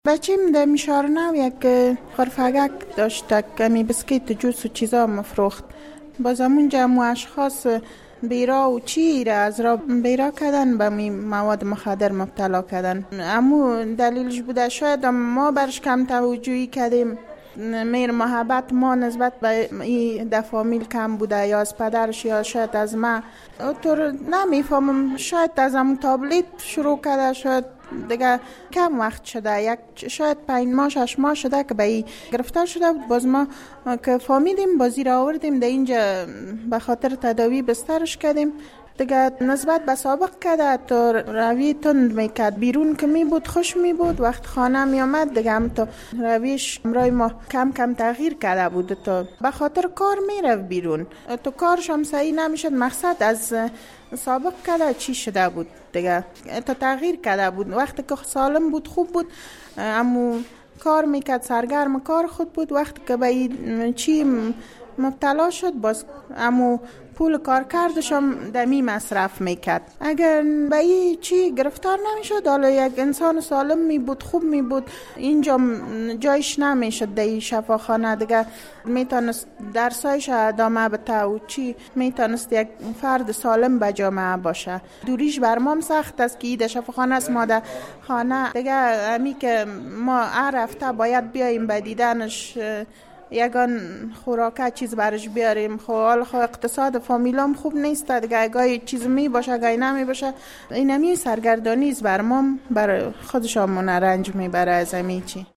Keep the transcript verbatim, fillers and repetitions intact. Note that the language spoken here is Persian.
بچیم در میشارنو یک خرفگک داشت، کمی بسکیت و جوس و چیزا مفروخت. باز همونجا مو اشخاص بیرا و چی را از را بیرا کردن، به می مواد مخدر مبتلا کردن. امو دلیلش بوده شاید ما برش کم توجهی کردیم، میر محبت ما نسبت به این در فامیل کم بوده، یا از پدرش یا شاید از ما. طور نمیفهمم، شاید از همون تابلیت شروع کرده، شاید دیگه کم وقت شده، یک شاید پنج ماه شش ماه شده که به این گرفتار شده بود. باز ما که فهمیدیم بازی را آوردیم در اینجا، به خاطر تداوی بسترش کردیم. دیگه نسبت به سابق کرده تو روی تند میکرد، بیرون که می بود خوش می بود، وقت خانه می آمد دیگه هم تو رویش امرای ما کم کم تغییر کرده بود. تو به خاطر کار می رفت بیرون، تو کارش هم صحیح نمیشد. مقصد از سابق کرده چی شده بود دیگه، تو تغییر کرده بود. وقتی که سالم بود خوب بود، امو کار میکرد، سرگرم کار خود بود. وقتی که به چی مبتلا شد، باز امو پول کار کردش هم دمی مصرف میکرد. اگر به این چی گرفتار نمیشد، حالا یک انسان سالم می بود، خوب می بود، اینجا جایش نمیشد در این شفاخانه دیگه، میتونست درسایش ادامه بده و چی میتونست یک فرد سالم به جامعه باشه. دوریش بر ما سخت است که این در شفاخانه است، ما در خانه دیگه امی که ما هر هفته باید بیاییم به دیدنش، یگان خوراکه چیز برش بیاریم. خب حال خب اقتصاد فامیلام خوب نیست دیگه، گاهی چیز می باشه گاهی نمی باشه. این همی سرگردانی است بر ما، بر خودشامون رنج میبره از همی چی.